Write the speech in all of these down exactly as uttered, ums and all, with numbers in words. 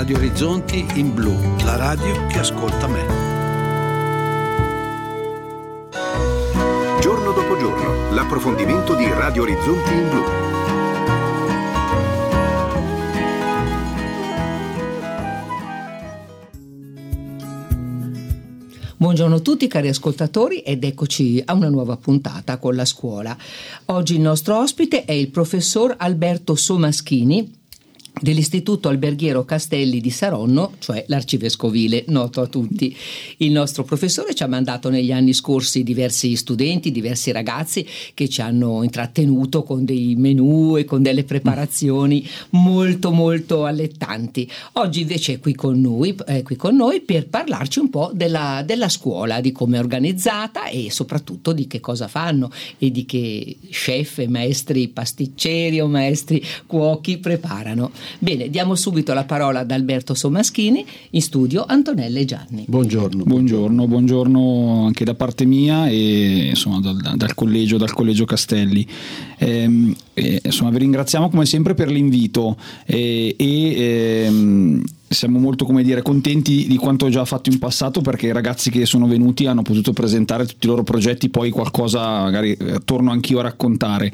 Radio Orizzonti in blu, la radio che ascolta me. Giorno dopo giorno, l'approfondimento di Radio Orizzonti in blu. Buongiorno a tutti cari ascoltatori ed eccoci a una nuova puntata con la scuola. Oggi il nostro ospite è il professor Alberto Somaschini dell'Istituto Alberghiero Castelli di Saronno, cioè l'arcivescovile, noto a tutti. Il nostro professore ci ha mandato negli anni scorsi diversi studenti, diversi ragazzi che ci hanno intrattenuto con dei menù e con delle preparazioni molto molto allettanti. Oggi invece è qui con noi, è qui con noi per parlarci un po' della, della scuola, di come è organizzata e soprattutto di che cosa fanno e di che chef, maestri pasticceri o maestri cuochi preparano. Bene, diamo subito la parola ad Alberto Somaschini, in studio Antonella e Gianni. Buongiorno. Buongiorno, buongiorno anche da parte mia e insomma dal, dal collegio, dal collegio Castelli. Ehm, eh, insomma vi ringraziamo come sempre per l'invito eh, e ehm, siamo molto, come dire, contenti di quanto ho già fatto in passato, perché i ragazzi che sono venuti hanno potuto presentare tutti i loro progetti, poi qualcosa magari torno anch'io a raccontare.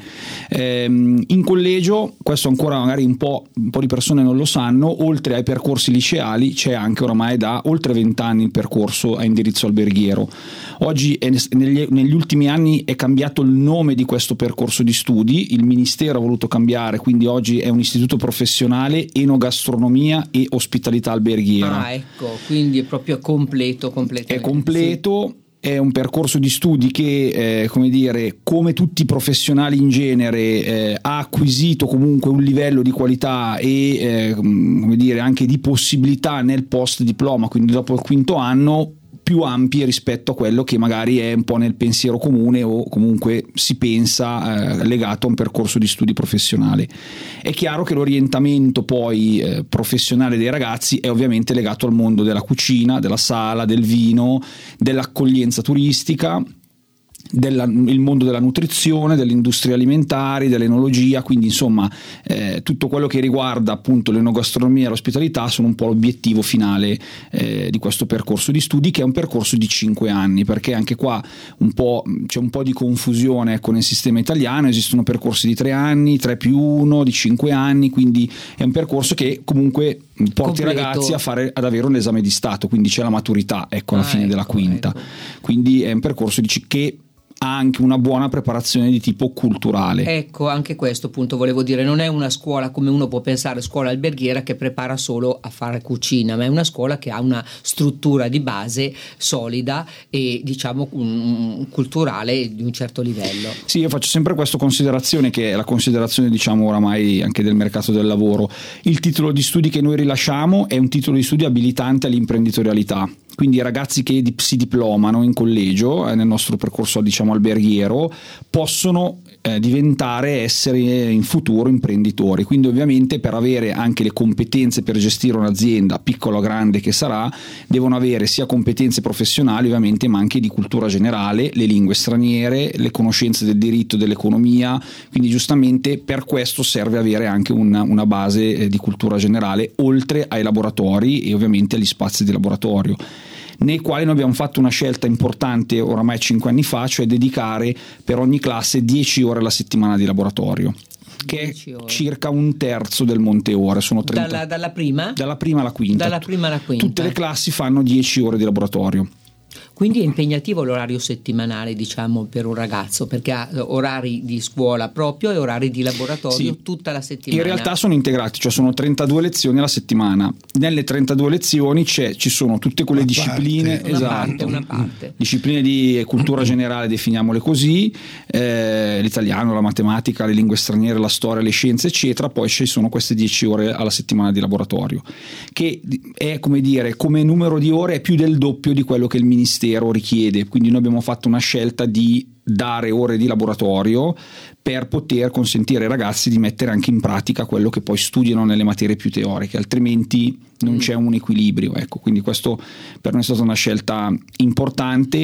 Ehm, in collegio, questo ancora magari un po', un po' di persone non lo sanno, oltre ai percorsi liceali c'è anche oramai da oltre vent'anni il percorso a indirizzo alberghiero. Oggi è, negli, negli ultimi anni è cambiato il nome di questo percorso di studi, il Ministero ha voluto cambiare, quindi oggi è un istituto professionale enogastronomia e ospitalità alberghiera. Ah, ecco, quindi è proprio completo, completamente. È completo, sì. È un percorso di studi che, eh, come dire, come tutti i professionali in genere, eh, ha acquisito comunque un livello di qualità e, eh, come dire, anche di possibilità nel post diploma, quindi dopo il quinto anno, più ampie rispetto a quello che magari è un po' nel pensiero comune o comunque si pensa eh, legato a un percorso di studi professionale. È chiaro che l'orientamento poi eh, professionale dei ragazzi è ovviamente legato al mondo della cucina, della sala, del vino, dell'accoglienza turistica, Della, il mondo della nutrizione, delle industrie alimentari, dell'enologia, quindi insomma eh, tutto quello che riguarda appunto l'enogastronomia e l'ospitalità sono un po' l'obiettivo finale eh, di questo percorso di studi, che è un percorso di cinque anni, perché anche qua un po' c'è un po' di confusione ecco, nel sistema italiano. Esistono percorsi di tre anni, tre più uno, di cinque anni, quindi è un percorso che comunque porta i ragazzi a fare, ad avere un esame di Stato, quindi c'è la maturità ecco alla ah, fine ecco, della quinta ecco. Quindi è un percorso di, che ha anche una buona preparazione di tipo culturale. Ecco, anche questo appunto volevo dire, non è una scuola come uno può pensare, scuola alberghiera che prepara solo a fare cucina, ma è una scuola che ha una struttura di base solida e diciamo um, culturale di un certo livello. Sì, io faccio sempre questa considerazione, che è la considerazione diciamo oramai anche del mercato del lavoro. Il titolo di studi che noi rilasciamo è un titolo di studi abilitante all'imprenditorialità. Quindi i ragazzi che si diplomano in collegio, eh, nel nostro percorso diciamo alberghiero, possono eh, diventare, essere in futuro imprenditori. Quindi ovviamente per avere anche le competenze per gestire un'azienda, piccola o grande che sarà, devono avere sia competenze professionali ovviamente, ma anche di cultura generale, le lingue straniere, le conoscenze del diritto, dell'economia. Quindi giustamente per questo serve avere anche una, una base eh, di cultura generale, oltre ai laboratori e ovviamente agli spazi di laboratorio, nei quali noi abbiamo fatto una scelta importante oramai cinque anni fa, cioè dedicare per ogni classe dieci ore alla settimana di laboratorio, che è circa un terzo del monte ore. Sono trenta dalla, dalla prima? Dalla prima alla quinta. Dalla prima alla quinta. Tutte le classi fanno dieci ore di laboratorio. Quindi è impegnativo l'orario settimanale, diciamo, per un ragazzo, perché ha orari di scuola proprio e orari di laboratorio sì, tutta la settimana. In realtà sono integrati, cioè sono trentadue lezioni alla settimana. Nelle trentadue lezioni c'è, ci sono tutte quelle una discipline, parte, una esatto, parte, una parte. discipline di cultura generale, definiamole così, eh, l'italiano, la matematica, le lingue straniere, la storia, le scienze, eccetera. Poi ci sono queste dieci ore alla settimana di laboratorio, che è, come dire, come numero di ore è più del doppio di quello che il Ministero richiede. Quindi noi abbiamo fatto una scelta di dare ore di laboratorio per poter consentire ai ragazzi di mettere anche in pratica quello che poi studiano nelle materie più teoriche, altrimenti non c'è un equilibrio, ecco. Quindi questo per noi è stata una scelta importante,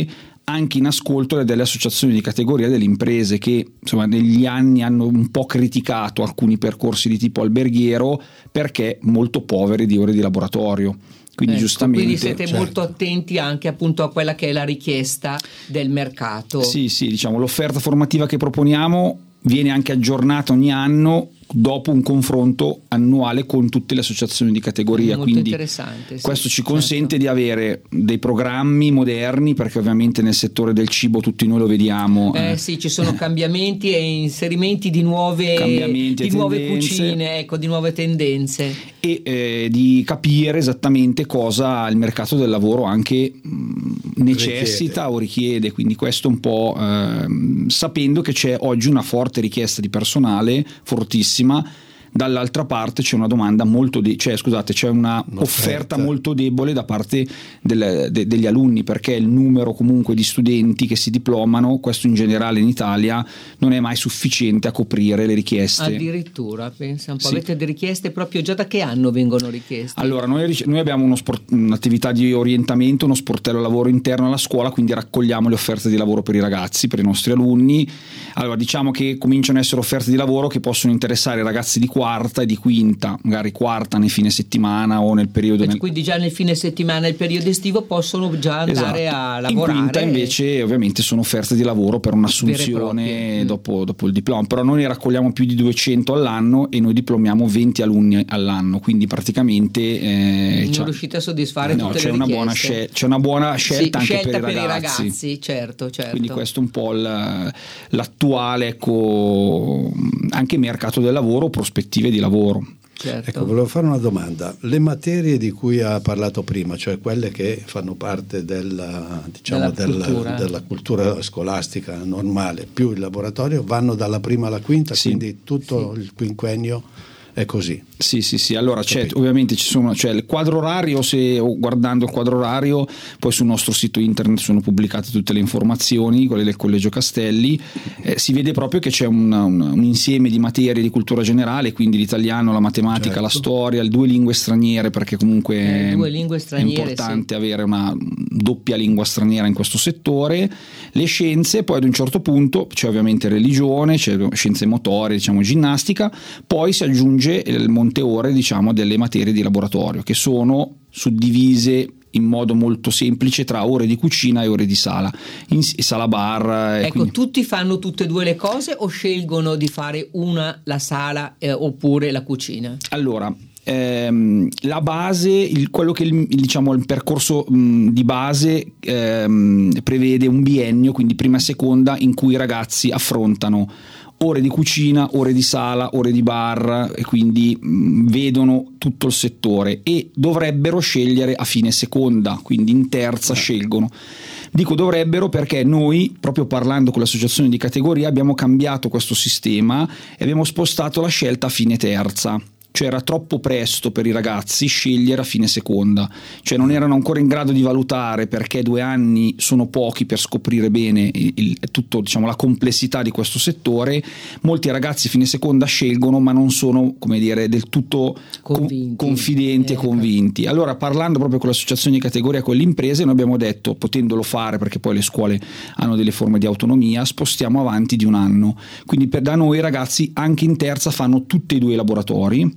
anche in ascolto delle associazioni di categoria delle imprese che insomma negli anni hanno un po' criticato alcuni percorsi di tipo alberghiero perché molto poveri di ore di laboratorio. Quindi, ecco, giustamente, quindi siete certo. molto attenti anche appunto a quella che è la richiesta del mercato. Sì, sì, diciamo l'offerta formativa che proponiamo viene anche aggiornata ogni anno dopo un confronto annuale con tutte le associazioni di categoria. Molto quindi interessante, sì, questo ci consente certo. di avere dei programmi moderni, perché ovviamente nel settore del cibo tutti noi lo vediamo. Eh, eh. sì, ci sono cambiamenti e inserimenti di nuove, cambiamenti di nuove tendenze. cucine, ecco, di nuove tendenze. E eh, di capire esattamente cosa il mercato del lavoro anche mh, necessita richiede. o richiede, quindi questo un po' eh, sapendo che c'è oggi una forte richiesta di personale fortissima, dall'altra parte c'è una domanda molto de- cioè scusate c'è una Un'offerta. offerta molto debole da parte del, de- degli alunni, perché il numero comunque di studenti che si diplomano, questo in generale in Italia, non è mai sufficiente a coprire le richieste. Addirittura, pensa un po', sì. avete delle richieste proprio già da che anno vengono richieste? Allora noi, noi abbiamo uno sport, un'attività di orientamento, uno sportello lavoro interno alla scuola, quindi raccogliamo le offerte di lavoro per i ragazzi, per i nostri alunni. Allora diciamo che cominciano ad essere offerte di lavoro che possono interessare i ragazzi di quarta e di quinta, magari quarta nel fine settimana o nel periodo nel... quindi già nel fine settimana, il periodo estivo, possono già andare esatto. a lavorare. In quinta invece ovviamente sono offerte di lavoro per un'assunzione dopo, dopo il diploma, però noi ne raccogliamo più di duecento all'anno e noi diplomiamo venti alunni all'anno, quindi praticamente eh, non riuscite a soddisfare no, tutte c'è le una richieste. Buona scel- c'è una buona scelta, sì, anche scelta per, per i ragazzi, i ragazzi certo, certo. Quindi questo è un po' il, l'attuale ecco, anche mercato del lavoro, prospettive di lavoro. Certo. Ecco, volevo fare una domanda. Le materie di cui ha parlato prima, cioè quelle che fanno parte della, diciamo, della, della, cultura. della cultura scolastica normale, più il laboratorio, vanno dalla prima alla quinta, sì. quindi tutto sì. il quinquennio è così. Sì, sì, sì. Allora c'è, ovviamente ci sono, cioè il quadro orario, se guardando il quadro orario, poi sul nostro sito internet sono pubblicate tutte le informazioni, quelle del Collegio Castelli, eh, si vede proprio che c'è un, un, un insieme di materie di cultura generale, quindi l'italiano, la matematica, certo. la storia, le due lingue straniere, perché comunque eh, due lingue straniere, è importante sì. avere una doppia lingua straniera in questo settore, le scienze, poi ad un certo punto c'è ovviamente religione, c'è scienze motorie, diciamo ginnastica, poi si aggiunge il monte ore diciamo delle materie di laboratorio, che sono suddivise in modo molto semplice tra ore di cucina e ore di sala, in sala bar. Ecco, quindi... tutti fanno tutte e due le cose o scelgono di fare una la sala eh, oppure la cucina? Allora, ehm, la base, il, quello che il, diciamo il percorso mh, di base ehm, prevede un biennio, quindi prima e seconda, in cui i ragazzi affrontano ore di cucina, ore di sala, ore di bar, e quindi mh, vedono tutto il settore e dovrebbero scegliere a fine seconda, quindi in terza scelgono. Dico dovrebbero perché noi, proprio parlando con l'associazione di categoria, abbiamo cambiato questo sistema e abbiamo spostato la scelta a fine terza. Cioè era troppo presto per i ragazzi scegliere a fine seconda, cioè non erano ancora in grado di valutare, perché due anni sono pochi per scoprire bene il, il, tutto, diciamo, la complessità di questo settore. Molti ragazzi a fine seconda scelgono ma non sono, come dire, del tutto convinti. con, confidenti eh. e convinti. Allora, parlando proprio con l'associazione di categoria, con le imprese, noi abbiamo detto, potendolo fare perché poi le scuole hanno delle forme di autonomia, spostiamo avanti di un anno, quindi per, da noi i ragazzi anche in terza fanno tutti e due i laboratori,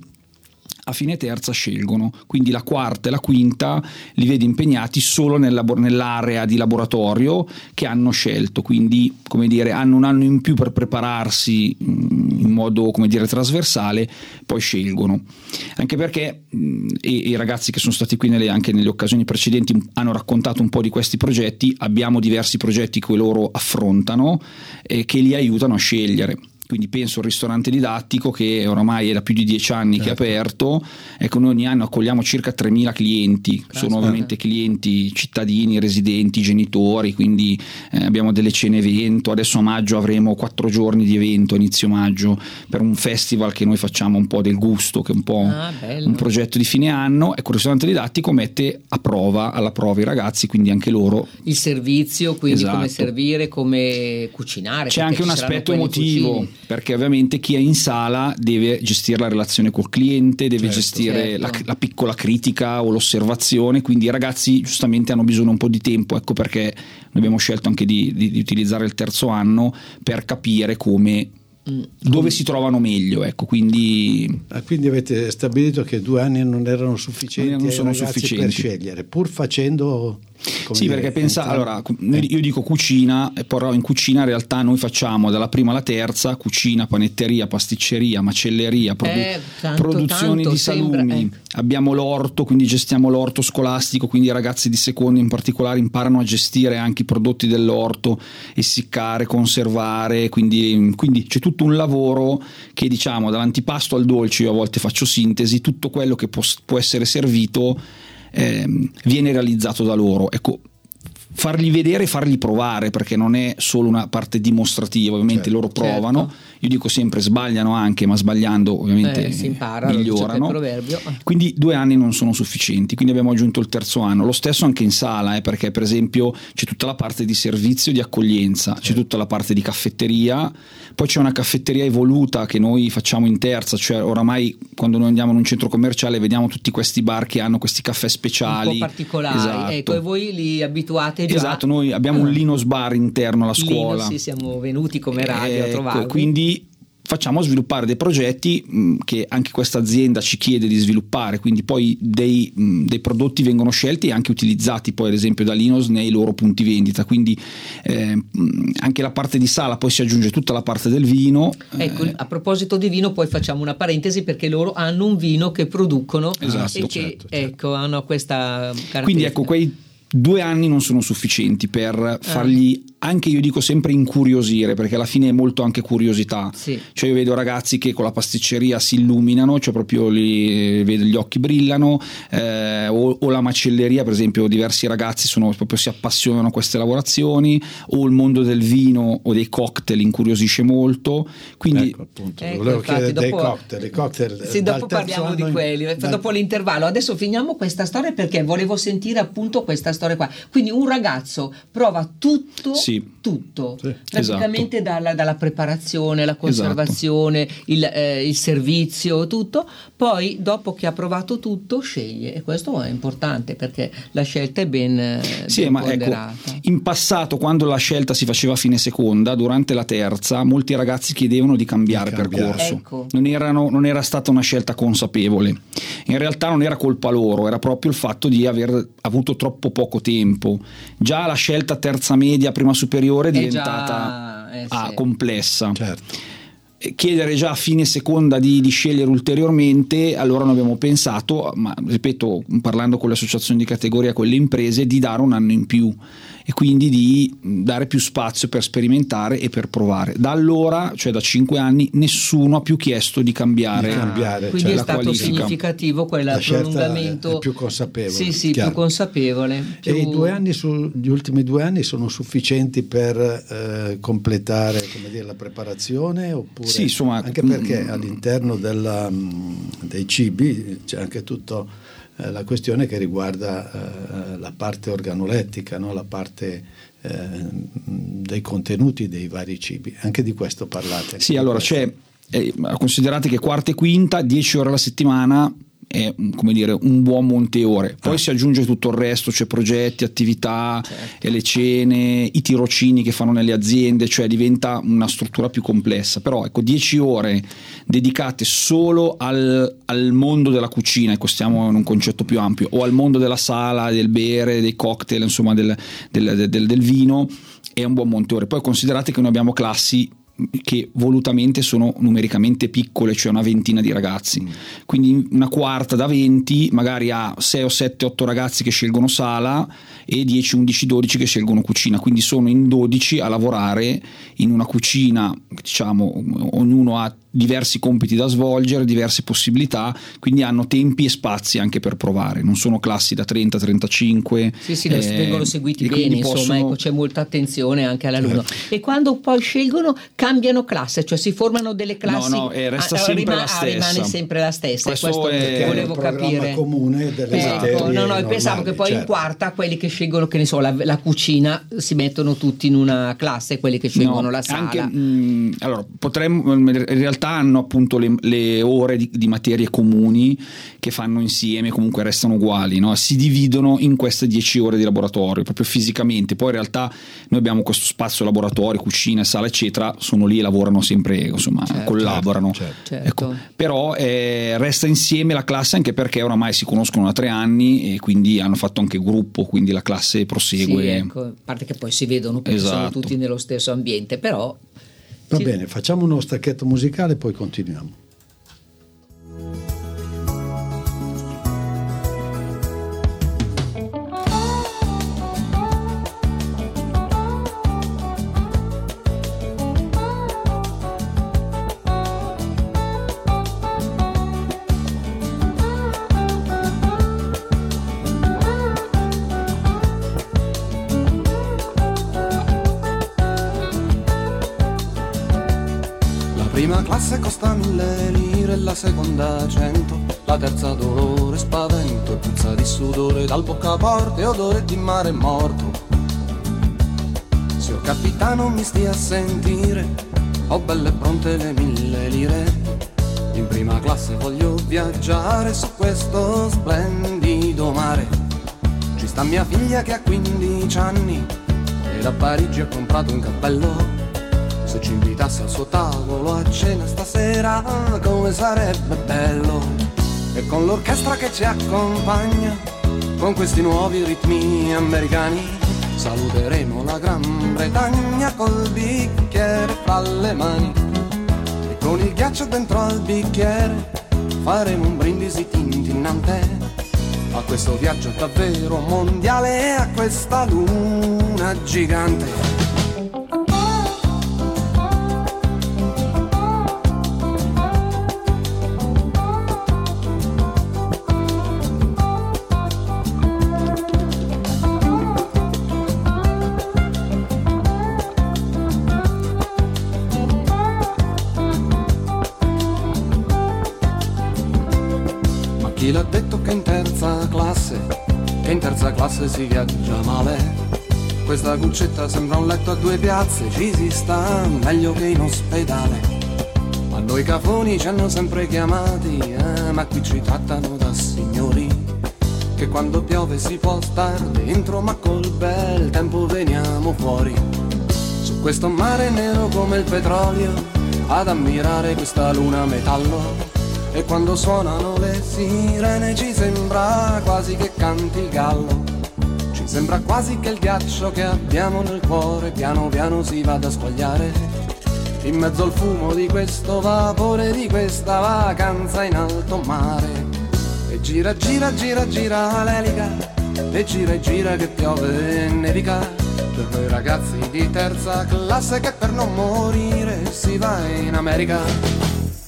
a fine terza scelgono, quindi la quarta e la quinta li vedi impegnati solo nel labor- nell'area di laboratorio che hanno scelto, quindi come dire hanno un anno in più per prepararsi mh, in modo come dire trasversale, poi scelgono, anche perché mh, e, e i ragazzi che sono stati qui nelle, anche nelle occasioni precedenti hanno raccontato un po' di questi progetti. Abbiamo diversi progetti che loro affrontano e che li aiutano a scegliere. Quindi penso al ristorante didattico, che oramai è da più di dieci anni certo. che è aperto. Ecco, noi ogni anno accogliamo circa tremila clienti, ah, sono ovviamente clienti cittadini, residenti, genitori, quindi eh, abbiamo delle cene evento. Adesso a maggio avremo quattro giorni di evento, inizio maggio, per un festival che noi facciamo un po' del gusto, che è un po' ah, un progetto di fine anno. Ecco, il ristorante didattico mette a prova, alla prova i ragazzi, quindi anche loro. Il servizio, quindi esatto. come servire, come cucinare. C'è anche un aspetto emotivo. perché ovviamente chi è in sala deve gestire la relazione col cliente, deve certo, gestire certo. La, la piccola critica o l'osservazione, quindi i ragazzi giustamente hanno bisogno un po' di tempo, ecco perché abbiamo scelto anche di, di, di utilizzare il terzo anno per capire come dove si trovano meglio, ecco, quindi ah, quindi avete stabilito che due anni non erano sufficienti, non ai sono ragazzi sufficienti per scegliere, pur facendo come sì, dire, perché pensa, entrare- allora io dico cucina, però in cucina in realtà noi facciamo dalla prima alla terza cucina, panetteria, pasticceria, macelleria, produ- Eh, tanto, produzioni tanto di salumi, sembra, eh. abbiamo l'orto, quindi gestiamo l'orto scolastico, quindi i ragazzi di seconda in particolare imparano a gestire anche i prodotti dell'orto, essiccare, conservare, quindi, quindi c'è tutto un lavoro che diciamo dall'antipasto al dolce, io a volte faccio sintesi, tutto quello che può, può essere servito eh, viene realizzato da loro, ecco, fargli vedere e fargli provare, perché non è solo una parte dimostrativa, ovviamente certo, loro provano, certo. io dico sempre sbagliano anche, ma sbagliando ovviamente Eh, si impara, lo dice migliorano, il proverbio. quindi due anni non sono sufficienti, quindi abbiamo aggiunto il terzo anno, lo stesso anche in sala, eh, perché per esempio c'è tutta la parte di servizio, di accoglienza, c'è tutta la parte di caffetteria, poi c'è una caffetteria evoluta che noi facciamo in terza, cioè oramai quando noi andiamo in un centro commerciale vediamo tutti questi bar che hanno questi caffè speciali Un po' particolari, esatto. ecco, e voi li abituate già? Esatto, noi abbiamo un Linus Bar interno alla Linus, scuola. sì, siamo venuti come radio a Ecco, trovarvi. quindi facciamo sviluppare dei progetti mh, che anche questa azienda ci chiede di sviluppare, quindi poi dei, mh, dei prodotti vengono scelti e anche utilizzati poi ad esempio da Linus nei loro punti vendita, quindi eh, mh, anche la parte di sala, poi si aggiunge tutta la parte del vino. Ecco, eh, a proposito di vino, poi facciamo una parentesi perché loro hanno un vino che producono Esatto, e che certo, certo. ecco, hanno questa caratteristica. quindi ecco, quei due anni non sono sufficienti per fargli anche, io dico sempre, incuriosire, perché alla fine è molto anche curiosità, Sì. cioè io vedo ragazzi che con la pasticceria si illuminano, cioè proprio li vedo, gli occhi brillano, eh, o, o la macelleria, per esempio diversi ragazzi sono, proprio si appassionano a queste lavorazioni, o il mondo del vino o dei cocktail incuriosisce molto, quindi ecco appunto, Ecco, volevo infatti, chiedere dei dopo- cocktail, i cocktail Sì, dal dopo terzo parliamo anno di in- quelli, dal- dopo l'intervallo. Adesso finiamo questa storia perché volevo sentire appunto questa storia qua. Quindi un ragazzo prova tutto, Sì. tutto, Sì. praticamente dalla, dalla preparazione, la conservazione, il, eh, il servizio, tutto. Poi dopo che ha provato tutto sceglie, e questo è importante perché la scelta è ben, eh, Sì, ben ma ecco, ponderata. in passato quando la scelta si faceva a fine seconda, durante la terza, molti ragazzi chiedevano di cambiare Di cambiare. percorso. Ecco. Non erano, non era stata una scelta consapevole. In realtà non era colpa loro, era proprio il fatto di aver avuto troppo poco tempo. Già la scelta terza media, prima superiore è È diventata già, eh, ah, sì. complessa. certo. Chiedere già a fine seconda di, di scegliere ulteriormente, allora noi abbiamo pensato, ma ripeto, parlando con le associazioni di categoria, con le imprese, di dare un anno in più e quindi di dare più spazio per sperimentare e per provare. Da allora, cioè da cinque anni, nessuno ha più chiesto di cambiare, Di cambiare, Quindi cioè, è la stato qualifica. significativo quel La scelta prolungamento. è più consapevole, Sì, sì, chiaro. più consapevole. Più... E i due anni su, gli ultimi due anni sono sufficienti per eh, completare, come dire, la preparazione, oppure Sì, insomma, anche perché mm, all'interno della, mh, dei cibi c'è anche tutto eh, la questione che riguarda eh, la parte organolettica, no? La parte eh, dei contenuti dei vari cibi, anche di questo parlate. Sì, allora c'è, eh, considerate che quarta e quinta, dieci ore alla settimana è, come dire, un buon monte ore, poi Ah. si aggiunge tutto il resto, c'è progetti, attività, Certo. e le cene, i tirocini che fanno nelle aziende, cioè diventa una struttura più complessa. Però ecco, dieci ore dedicate solo al, al mondo della cucina, ecco, stiamo in un concetto più ampio, o al mondo della sala, del bere, dei cocktail, insomma del, del, del, del vino, è un buon monte ore. Poi considerate che noi abbiamo classi che volutamente sono numericamente piccole, cioè una ventina di ragazzi, quindi una quarta da venti magari ha sei o sette otto ragazzi che scelgono sala e dieci undici dodici che scelgono cucina, quindi sono in dodici a lavorare in una cucina, diciamo ognuno ha diversi compiti da svolgere, diverse possibilità, quindi hanno tempi e spazi anche per provare, non sono classi da trenta trentacinque. Sì, sì, eh, vengono seguiti bene, insomma, possono... ecco, c'è molta attenzione anche all'alunno. Eh. E quando poi scelgono cambiano classe, cioè si formano delle classi. No, no, eh, resta ah, sempre rimane, la stessa. Ah, rimane sempre la stessa. Questo, questo è... volevo capire. Comune delle ecco, materie no, no, normali, pensavo che poi certo. in quarta quelli che scelgono, che ne so, la, la cucina si mettono tutti in una classe, quelli che scelgono no, la sala. Anche, mh, allora, potremmo, in realtà hanno appunto le, le ore di, di materie comuni che fanno insieme, comunque restano uguali, no? Si dividono in queste dieci ore di laboratorio, proprio fisicamente. Poi in realtà noi abbiamo questo spazio laboratorio, cucina, sala, eccetera, sono lì e lavorano sempre, insomma, certo, collaborano. Certo, certo. Ecco, però eh, resta insieme la classe, anche perché oramai si conoscono da tre anni e quindi hanno fatto anche gruppo, quindi la classe prosegue. Sì, ecco, a parte che poi si vedono perché esatto. sono tutti nello stesso ambiente, però... Va sì. bene, facciamo uno stacchetto musicale e poi continuiamo. Prima classe costa mille lire, la seconda cento, la terza dolore, spavento e puzza di sudore dal boccaporte e odore di mare morto. Signor capitano mi stia a sentire, ho belle pronte le mille lire. In prima classe voglio viaggiare su questo splendido mare. Ci sta mia figlia che ha quindici anni e da Parigi ha comprato un cappello. Se ci invitasse al suo tavolo a cena stasera, come sarebbe bello. E con l'orchestra che ci accompagna, con questi nuovi ritmi americani, saluteremo la Gran Bretagna col bicchiere fra le mani. E con il ghiaccio dentro al bicchiere faremo un brindisi tintinnante a questo viaggio davvero mondiale e a questa luna gigante. Chi l'ha detto che in terza classe, che in terza classe si viaggia male? Questa cuccetta sembra un letto a due piazze, ci si sta meglio che in ospedale. A noi cafoni ci hanno sempre chiamati, eh, ma qui ci trattano da signori. Che quando piove si può star dentro, ma col bel tempo veniamo fuori. Su questo mare nero come il petrolio, ad ammirare questa luna metallo. E quando suonano le sirene ci sembra quasi che canti il gallo. Ci sembra quasi che il ghiaccio che abbiamo nel cuore piano piano si vada a squagliare in mezzo al fumo di questo vapore, di questa vacanza in alto mare. E gira, gira, gira, gira l'elica, e gira e gira che piove e nevica, per noi ragazzi di terza classe che per non morire si va in America.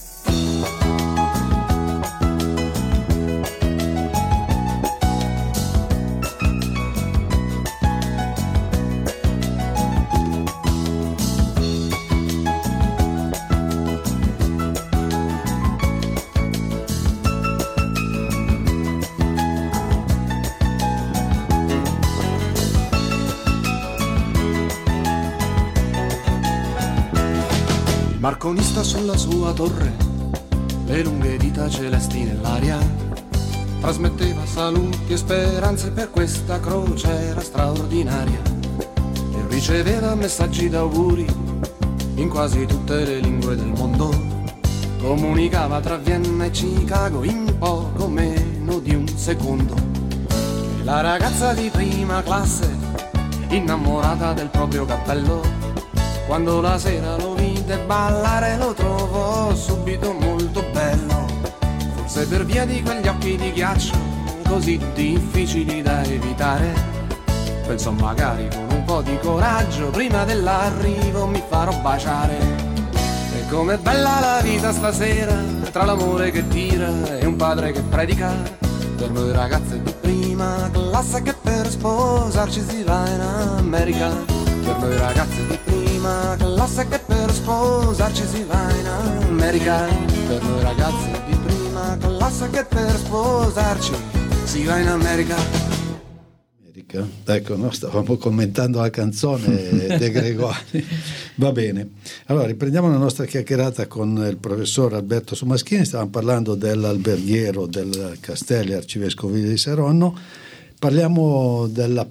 Marconista sulla sua torre, le lunghe dita celesti nell'aria, trasmetteva saluti e speranze per questa crociera straordinaria, e riceveva messaggi d'auguri in quasi tutte le lingue del mondo. Comunicava tra Vienna e Chicago in poco meno di un secondo. E la ragazza di prima classe, innamorata del proprio cappello, quando la sera lo vide ballare lo trovò subito molto bello. Forse per via di quegli occhi di ghiaccio così difficili da evitare, pensò magari con un po' di coraggio prima dell'arrivo mi farò baciare. E Com'è bella la vita stasera, tra l'amore che tira e un padre che predica. Per noi ragazze di prima classe che per sposarci si va in America. Per noi ragazze di prima classe che per sposarci si va in America. Per noi ragazze di prima classe che per sposarci si va in America. Ecco, no? Stavamo commentando la canzone De Gregori. Va bene, allora riprendiamo la nostra chiacchierata con il professor Alberto Somaschini. Stavamo parlando dell'alberghiero del Castelli Arcivescovile di Saronno. Parliamo della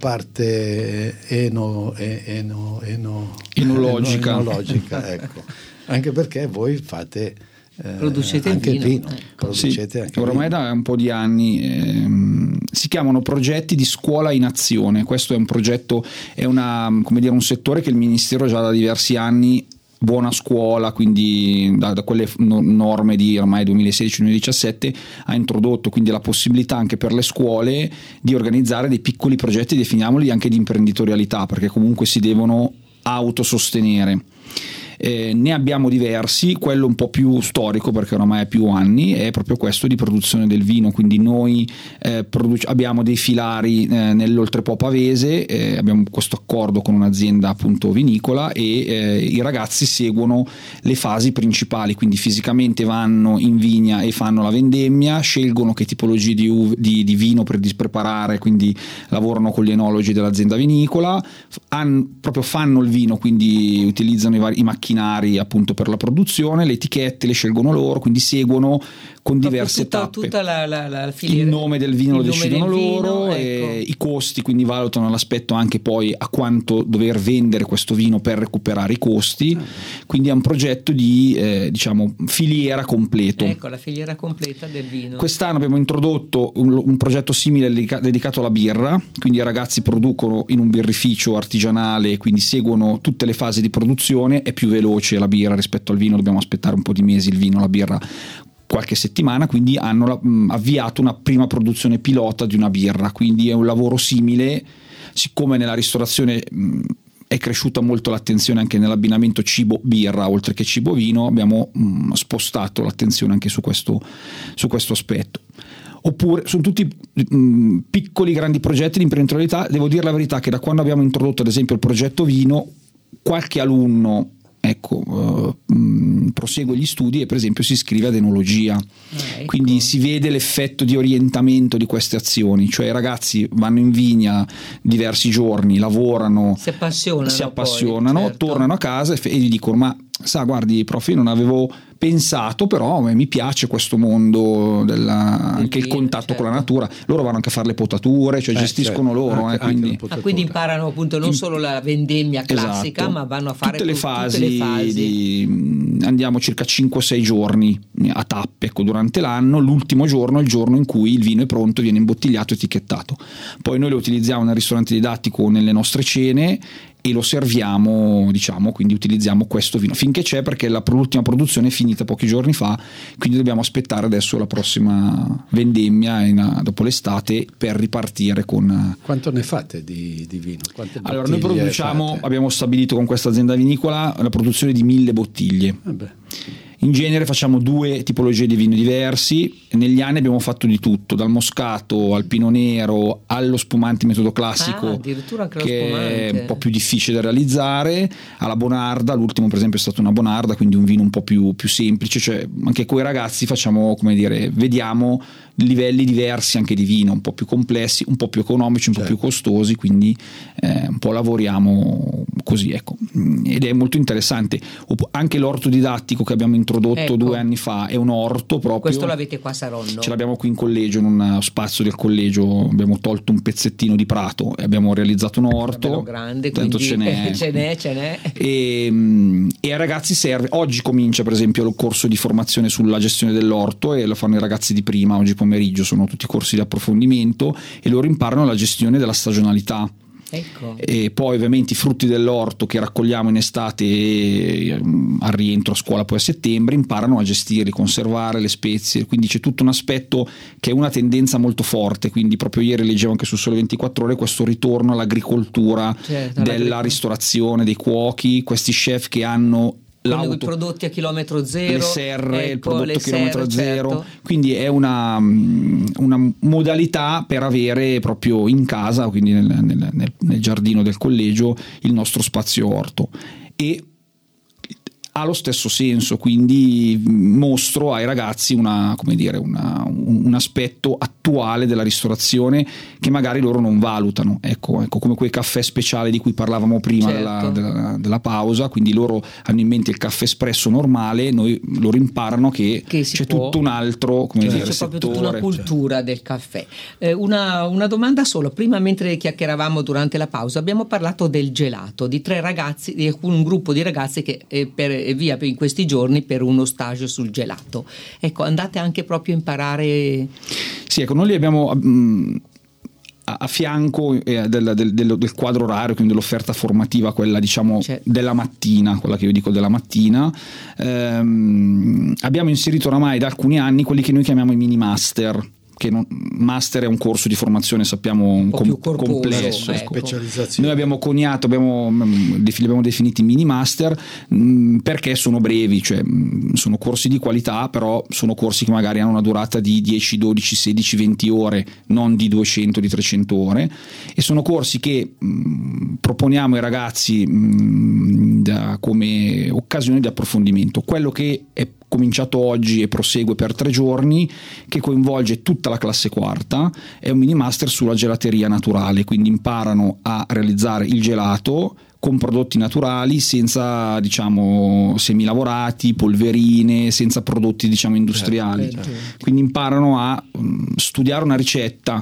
parte eno, eno, eno, enologica, eno, enologica ecco. Anche perché voi fate Eh, producete anche il vino, vino. Eh. Producete sì, anche ormai vino. da un po' di anni ehm, si chiamano progetti di scuola in azione. Questo è un progetto, è una, come dire, un settore che il Ministero già da diversi anni, buona scuola, quindi da, da quelle norme di ormai duemilasedici duemiladiciassette, ha introdotto quindi la possibilità anche per le scuole di organizzare dei piccoli progetti, definiamoli anche di imprenditorialità, perché comunque si devono autosostenere. Eh, ne abbiamo diversi, quello un po' più storico perché oramai ha più anni è proprio questo di produzione del vino, quindi noi eh, produc- abbiamo dei filari eh, nell'Oltrepo Pavese, eh, abbiamo questo accordo con un'azienda appunto vinicola e eh, i ragazzi seguono le fasi principali, quindi fisicamente vanno in vigna e fanno la vendemmia, scelgono che tipologie di, uv- di, di vino per dispreparare, quindi lavorano con gli enologi dell'azienda vinicola, han- proprio fanno il vino, quindi utilizzano i, vari, i macchinari appunto per la produzione, le etichette le scelgono loro, quindi seguono con diverse tutta, tappe tutta la, la, la filiera, il nome del vino lo decidono loro, vino, e ecco. i costi, quindi valutano l'aspetto anche poi a quanto dover vendere questo vino per recuperare i costi, ah. Quindi è un progetto di eh, diciamo filiera completo. Ecco, la filiera completa del vino. Quest'anno abbiamo introdotto un, un progetto simile dedicato alla birra, quindi i ragazzi producono in un birrificio artigianale, quindi seguono tutte le fasi di produzione, è più veloce la birra rispetto al vino, dobbiamo aspettare un po' di mesi, il vino, la birra qualche settimana, quindi hanno la, mh, avviato una prima produzione pilota di una birra, quindi è un lavoro simile, siccome nella ristorazione mh, è cresciuta molto l'attenzione anche nell'abbinamento cibo-birra oltre che cibo-vino, abbiamo mh, spostato l'attenzione anche su questo, su questo aspetto. Oppure sono tutti mh, piccoli grandi progetti di imprenditorialità. Devo dire la verità che da quando abbiamo introdotto ad esempio il progetto vino, qualche alunno ecco uh, mh, prosegue gli studi e per esempio si iscrive ad enologia, ah, ecco. Quindi si vede l'effetto di orientamento di queste azioni, cioè i ragazzi vanno in vigna diversi giorni, lavorano, si appassionano, si appassionano poi, certo. Tornano a casa e, f- e gli dicono: ma sa, guardi prof, io non avevo pensato, però mi piace questo mondo della, anche il contatto certo. con la natura. Loro vanno anche a fare le potature, cioè eh, gestiscono certo. loro, anche, eh, quindi. anche ah, quindi imparano appunto non solo la vendemmia classica, esatto. ma vanno a fare tutte le fasi, tutte le fasi. Di, andiamo circa cinque sei giorni a tappe, ecco, durante l'anno. L'ultimo giorno è il giorno in cui il vino è pronto, viene imbottigliato e etichettato, poi noi lo utilizziamo nel ristorante didattico nelle nostre cene e lo serviamo, diciamo, quindi utilizziamo questo vino finché c'è, perché la, l'ultima produzione è finita pochi giorni fa, quindi dobbiamo aspettare adesso la prossima vendemmia in, dopo l'estate per ripartire con. Quanto ne fate di, di vino? Quante allora noi produciamo, fate? Abbiamo stabilito con questa azienda vinicola la produzione di mille bottiglie. Vabbè. In genere facciamo due tipologie di vini diversi, negli anni abbiamo fatto di tutto, dal moscato al pino nero allo spumante metodo classico, ah, addirittura anche lo che spumante. è un po' più difficile da realizzare, alla bonarda, l'ultimo per esempio è stato una bonarda, quindi un vino un po' più, più semplice, cioè anche coi ragazzi facciamo, come dire, vediamo livelli diversi anche di vino, un po' più complessi, un po' più economici, un certo. po' più costosi, quindi eh, un po' lavoriamo così, ecco, ed è molto interessante. Anche l'orto didattico che abbiamo introdotto ecco. due anni fa è un orto proprio. Questo l'avete qua a Saronno? Ce l'abbiamo qui in collegio, in uno spazio del collegio, abbiamo tolto un pezzettino di prato e abbiamo realizzato un orto grande, tanto quindi ce n'è, ce n'è, ce n'è. E, e ai ragazzi serve, oggi comincia per esempio il corso di formazione sulla gestione dell'orto e lo fanno i ragazzi di prima, oggi pomeriggio sono tutti corsi di approfondimento e loro imparano la gestione della stagionalità. Ecco. E poi ovviamente i frutti dell'orto che raccogliamo in estate e al rientro a scuola poi a settembre imparano a gestirli, conservare le spezie, quindi c'è tutto un aspetto che è una tendenza molto forte, quindi proprio ieri leggevo anche su Sole ventiquattro Ore questo ritorno all'agricoltura, certo, della ristorazione, dei cuochi, questi chef che hanno Con i prodotti a chilometro zero, le serre, ecco, il prodotto le a chilometro serre, zero, certo. Quindi è una, una modalità per avere proprio in casa, quindi nel, nel, nel, nel giardino del collegio, il nostro spazio orto, e ha lo stesso senso, quindi mostro ai ragazzi una, come dire, una, un, un aspetto attuale della ristorazione che magari loro non valutano, ecco, ecco come quei caffè speciali di cui parlavamo prima, certo. della, della, della pausa, quindi loro hanno in mente il caffè espresso normale, noi loro imparano che, che c'è può, tutto un altro, come c'è dire, c'è settore, proprio tutta una cultura cioè. del caffè. Eh, una, una domanda solo, prima mentre chiacchieravamo durante la pausa abbiamo parlato del gelato, di tre ragazzi, di un gruppo di ragazzi che eh, per via in questi giorni per uno stage sul gelato. Ecco, andate anche proprio a imparare. Sì, ecco, noi li abbiamo mh, a, a fianco eh, del, del, del, del quadro orario, quindi dell'offerta formativa, quella diciamo certo. della mattina, quella che io dico della mattina. Ehm, abbiamo inserito oramai da alcuni anni quelli che noi chiamiamo i mini master, che non, master è un corso di formazione, sappiamo, un com- corposo, complesso, ecco. Specializzazione. Noi abbiamo coniato, abbiamo, li abbiamo definiti mini master mh, perché sono brevi, cioè mh, sono corsi di qualità, però sono corsi che magari hanno una durata di dieci, dodici, sedici, venti ore, non di duecento, di trecento ore, e sono corsi che mh, proponiamo ai ragazzi mh, da, come occasione di approfondimento. Quello che è cominciato oggi e prosegue per tre giorni, che coinvolge tutta la classe quarta, è un mini master sulla gelateria naturale, quindi imparano a realizzare il gelato con prodotti naturali, senza diciamo semilavorati, polverine, senza prodotti diciamo industriali, certo. quindi imparano a um, studiare una ricetta,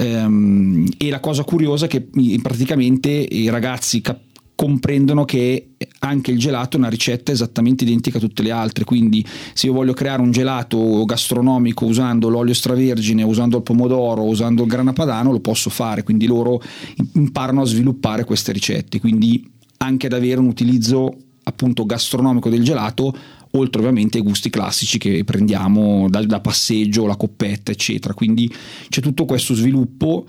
um, e la cosa curiosa è che praticamente i ragazzi cap- comprendono che anche il gelato è una ricetta esattamente identica a tutte le altre, quindi se io voglio creare un gelato gastronomico usando l'olio extravergine, usando il pomodoro, usando il grana padano, lo posso fare, quindi loro imparano a sviluppare queste ricette, quindi anche ad avere un utilizzo appunto gastronomico del gelato, oltre ovviamente ai gusti classici che prendiamo da, da passeggio, la coppetta eccetera, quindi c'è tutto questo sviluppo,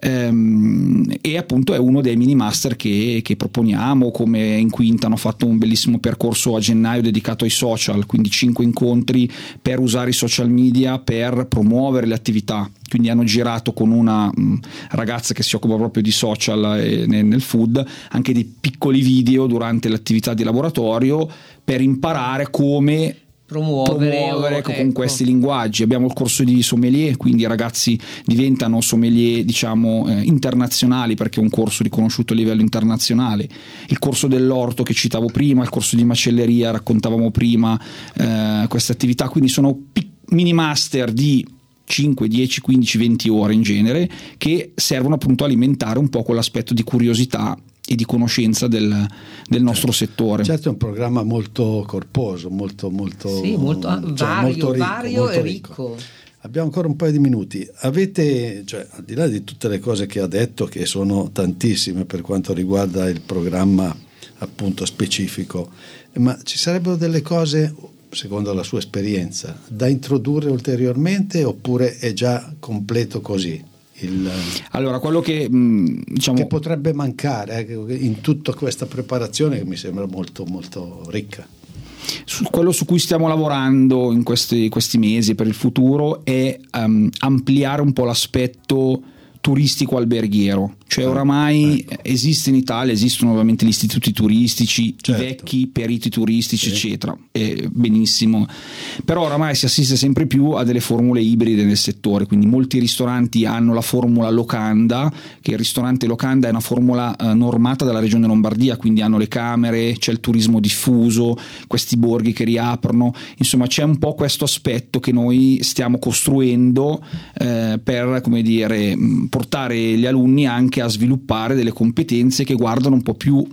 ehm, e appunto è uno dei mini master che, che proponiamo. Come in quinta hanno fatto un bellissimo percorso a gennaio dedicato ai social, quindi cinque incontri per usare i social media per promuovere le attività, quindi hanno girato con una mh, ragazza che si occupa proprio di social e nel, nel food anche dei piccoli video durante l'attività di laboratorio per imparare come promuovere, promuovere ecco. con questi linguaggi. Abbiamo il corso di sommelier, quindi i ragazzi diventano sommelier diciamo eh, internazionali, perché è un corso riconosciuto a livello internazionale. Il corso dell'orto che citavo prima, il corso di macelleria raccontavamo prima, eh, queste attività, quindi sono pic- mini master di cinque, dieci, quindici, venti ore in genere, che servono appunto a alimentare un po' quell'aspetto di curiosità e di conoscenza del, del nostro certo. settore. Certo, è un programma molto corposo, molto molto, sì, molto, cioè, vario, molto ricco, vario molto e ricco. ricco. Abbiamo ancora un paio di minuti. Avete, cioè, al di là di tutte le cose che ha detto, che sono tantissime per quanto riguarda il programma appunto specifico, ma ci sarebbero delle cose, secondo la sua esperienza, da introdurre ulteriormente, oppure è già completo così? Il, allora, quello che diciamo che potrebbe mancare eh, in tutta questa preparazione, che mi sembra molto molto ricca. Su quello su cui stiamo lavorando in questi, questi mesi per il futuro è um, ampliare un po' l'aspetto turistico alberghiero, cioè oramai ecco. esiste in Italia, esistono ovviamente gli istituti turistici, certo. i vecchi periti turistici, sì. eccetera, e benissimo, però oramai si assiste sempre più a delle formule ibride nel settore, quindi molti ristoranti hanno la formula locanda, che il ristorante locanda è una formula eh, normata dalla regione Lombardia, quindi hanno le camere, c'è il turismo diffuso, questi borghi che riaprono, insomma c'è un po' questo aspetto che noi stiamo costruendo eh, per, come dire, portare gli alunni anche a sviluppare delle competenze che guardano un po' più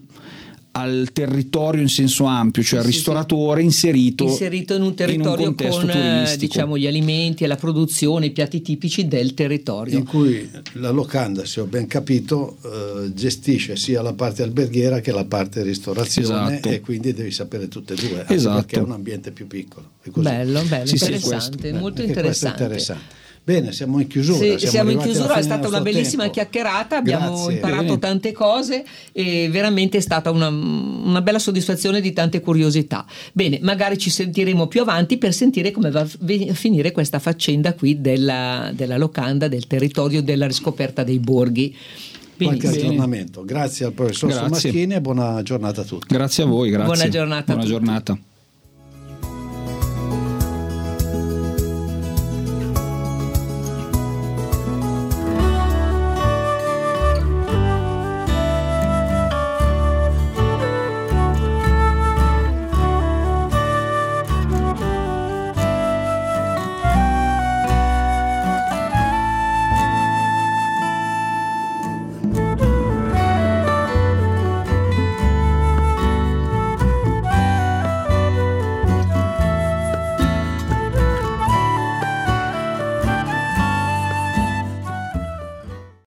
al territorio in senso ampio, cioè sì, al ristoratore sì. inserito, inserito in un territorio in un con turistico. Diciamo gli alimenti e la produzione, i piatti tipici del territorio. In cui la locanda, se ho ben capito, eh, gestisce sia la parte alberghiera che la parte ristorazione, esatto. e quindi devi sapere tutte e due, anche esatto. perché è un ambiente più piccolo. È così. Bello, bello, sì, interessante, sì, molto anche interessante. interessante. Bene, siamo in chiusura. Sì, siamo, siamo in arrivati chiusura, alla è fine stata del una nostro bellissima tempo. chiacchierata, abbiamo Grazie. imparato Bene. tante cose e veramente è stata una, una bella soddisfazione di tante curiosità. Bene, magari ci sentiremo più avanti per sentire come va a finire questa faccenda qui della, della locanda, del territorio, della riscoperta dei borghi. Qualche Benissimo. aggiornamento. Grazie al professor Grazie. Somaschini e buona giornata a tutti. Grazie a voi, grazie. Buona giornata a Buona tutti. giornata.